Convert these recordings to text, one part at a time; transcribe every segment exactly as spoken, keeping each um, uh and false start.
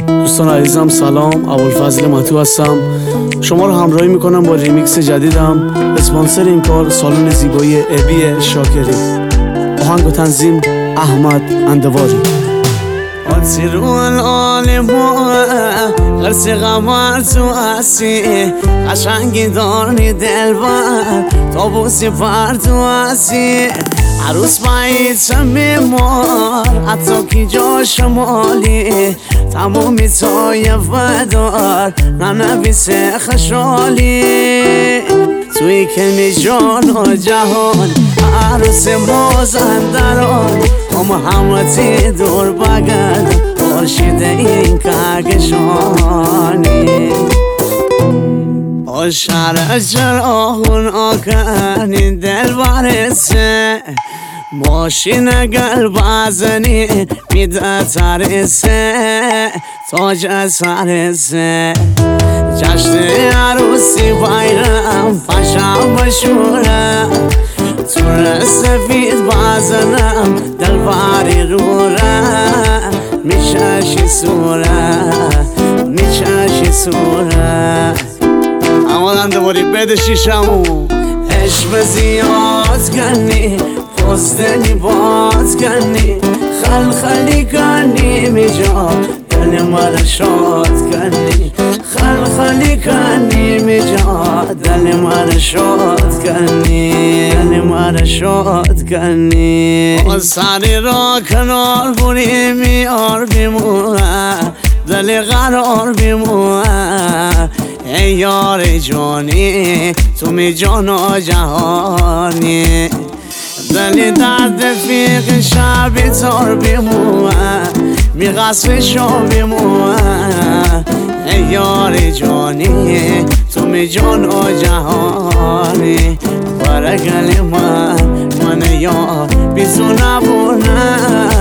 دوستان عزیزم سلام، ابوالفضل مطیع هستم. شما رو همراهی میکنم با ریمیکس جدیدم. اسپانسر این کار سالن زیبایی ابی شاکری. آهنگ و تنظیم احمد اندواری. آتیر الان ما قرص غمار تو هستی، قشنگی داری دلبر تابوسی پر تو هستی. عروس باید میمار حتی کی جا شمالی، تمامی تای ودار ننویس خشالی. توی کلمی جان و جهان عروس مازندران، هم همتی دور بگرد خورشید این کهکشانی. شهر چراغون آکنی دل برسه، ماشین گل بزنی میده ترسه تاج سرسه. جشن عروسی بایرم پشم مشوره، تور سفید بزنم دل باری روره. میششی سوره میششی سوره. امان اندواری بده شیشمو عشق زیاد کنی، پستنی باز کنی، خل خلی کنی میجا دل مرا شاد کنی. خل خلی کنی میجا دل مرا شاد کنی، دل مرا شاد کنی. سری را کنار بوری میار بیمونه، دل قرار بیمونه. ای یار جانی تو می جان و جهانی، دلی درد فیق شبی تار بیموه، می غصب شو بیموه. ای یار جانی تو می جان و جهانی، برگل من من یار بیزو نبونه،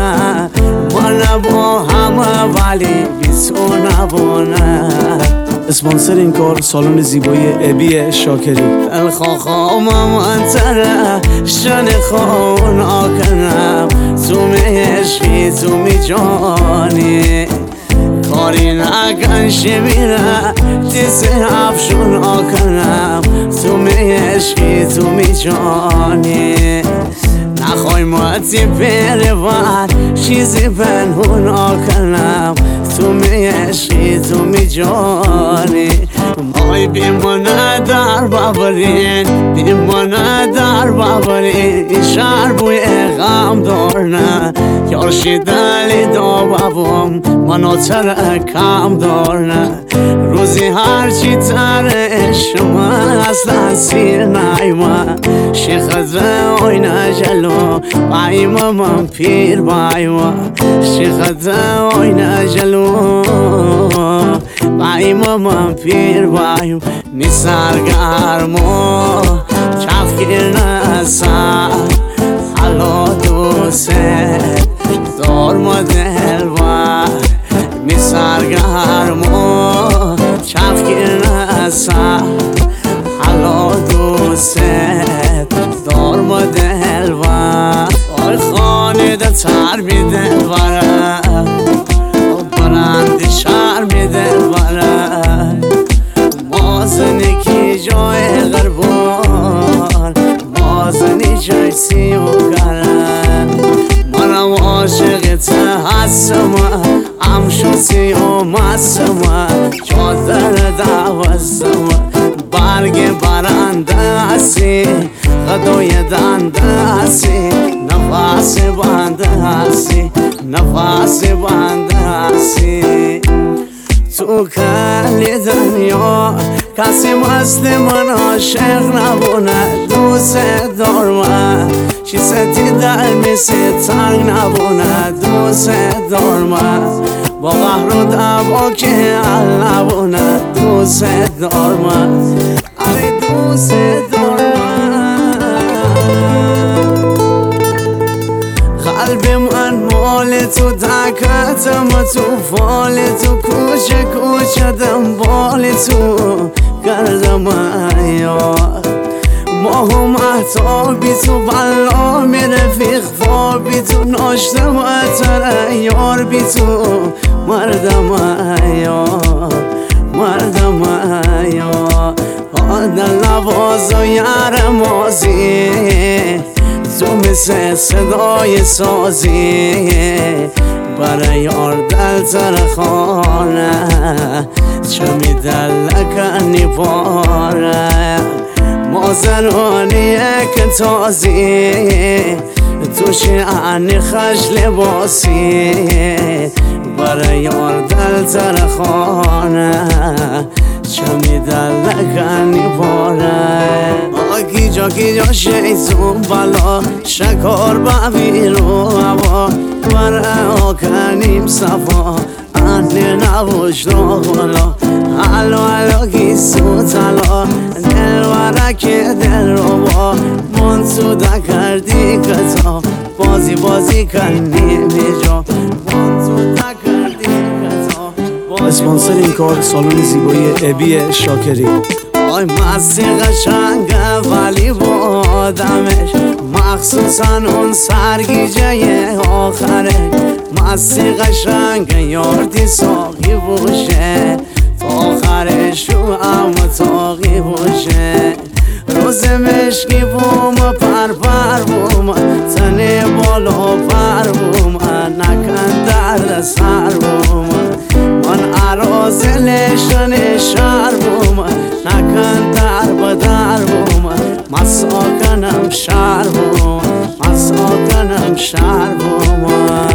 من با همه ولی بیزو نبونه. اسپانسر این کار سالن زیبایی ابی شاکری. الخوخا منتره شن خون آکنم، تو می عشقی تو می جانی. کاری نکن شمیره دیسی افشون آکنم، تو می عشقی تو می جانی. نخوای ماتی پیروان چیزی پنهون آکنم، تو می عشقی تو می جانی. مای بیمانه در بابرین بیمانه در بابرین، شهر بوی غم دارنه یارشی دلی دا بابم منو تر کم دارنه. روزی هرچی تر شما اصلا سیر نایما، شیخ ده آینه جلو بایما من پیر بایما. شیخ ده آینه جلو بایما من پیر بایم. می سرگرمو چفگیر نسر حالا دوست دار ما دلبر. می سرگرمو چفگیر نسر حالا دوست دار ما دلبر. آی خانه ده تر می دلبره، برندی شهر می دلبره. مازنی کی جای غربان، مازنی جای سیوگره. منم عاشقت هستم همشو سیوم هستم، چادر دوستم برگ برنده هستی، غدای دنده هستی، نفس بنده هستی، نفس بنده هستی. تو کلی دنیا کسی مثل من عاشق نبونه، دوست دارم چیزی در میسی تنگ نبونه. دوست دارم با قهر و دعوا که حل نبونه، دوست دارم ای دوست دارم. قلب من مال تو دکتم، تو فال تو کوچه کوچه دنبال تو کردم یار. ماه و مهتابی تو بلا می رفیق خوابی تو ناشته و اتر یار بی تو مردم ایار مردم ایار آدن لباز و یر مازی تو مثل صدای سازی برای یار دل تر خانه چه می دلکنی باره مازنانیه که تازی تو شعنی خش لباسی برای یار دل تر خانه چه می دلکنی باره آگی جا گی جا شیطون بلا شکار ببیرو هوا برای آکنیم صفا انی نبوش رو بالا حلو حلو گیسو تلا دل ورک دل رو با منسو دا کردی کتا بازی بازی کنی بیجا منسو دا کردی کتا اسپانسر این کار سالن زیبایی ابی شاکری. آی مستی قشنگه ولی با آدمش مخصوصا اون سرگیجه آخره مستی قشنگه یاردی ساقی باشه تا آخرش رو اما تاقی باشه روز مشکی بوم پر پر بوم تنه بالا پر بوم نکن درد سر بوم من عرازلشن شهر بوم نکن در بدر بوم مساکنم شهر بوم مساکنم شهر بوم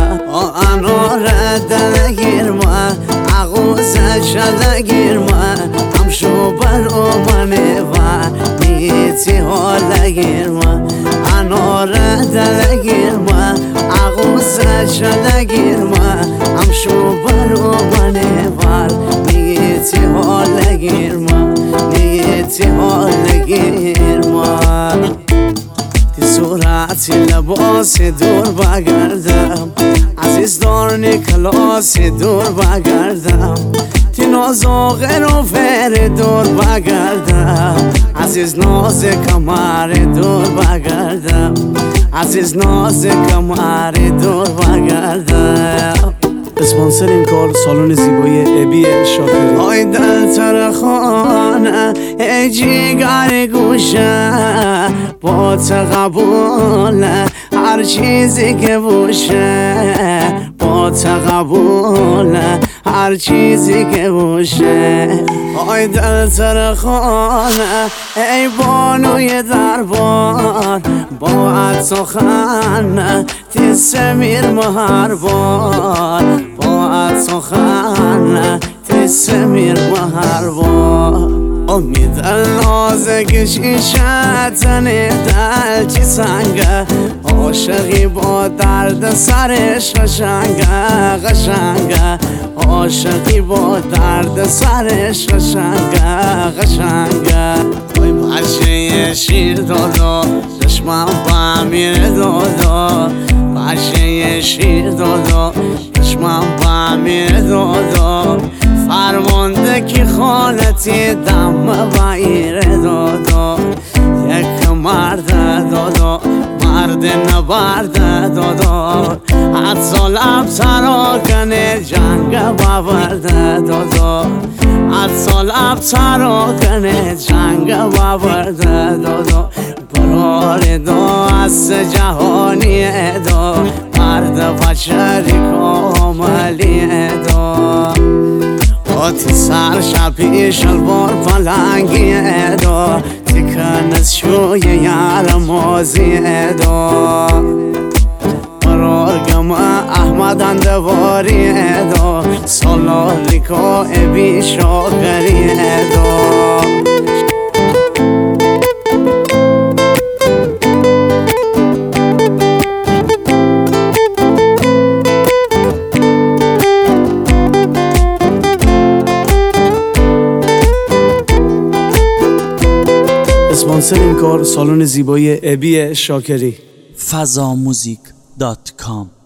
اناره دلگیر ما عقوزه شدگیر ما همشو برو منه و نیتی حالگیر ما اناره دلگیر ما عقوزه شدگیر ما همشو برو منه و نیتی حالگیر ما نیتی حالگیر ما تی صورتی لباس دور بگردم عزیز دارنی کلاسی دور بگردم تی نازاقه رو فر دور بگردم عزیز ناز کمر دور بگردم عزیز ناز کمر دور بگردم اسپانسر این کار سالن زیبایی ابی شاکری. آی دل تر خانه ای جیگر گوشه با تقبوله هر چیزی که بوشه با تقبوله هر چیزی که بوشه آی دل تر خانه ای بانوی دربار با عد سخن تی سمیر مهربان با عد سخن تی سمیر مهربان امید نازک شیشه تنه دل چی سنگه عاشقی با درد سرش قشنگه قشنگه عاشقی با درد سرش قشنگه قشنگه وای بچه شیر دادا دشمن با امیر دادا بچه شیر دادا دشمن با امیر دادا فرمانده کی خالتی دم بایره دادا یک مرد دادا مرد نبرد دادا حد سال ابترا کنه جنگ باورده دادا حد سال ابترا کنه جنگ باورده دادا برار دو از جهانی دا مرد بشری کاملی دا تی سر شبی شلوار پلنگی دا تی کنس شوی یار مازی دا قرار گم احمد اندواری دا سالالی که ابی شاکری دا اسپانسر این کار سالن زیبایی ابی شاکری. فضا موزیک دات کام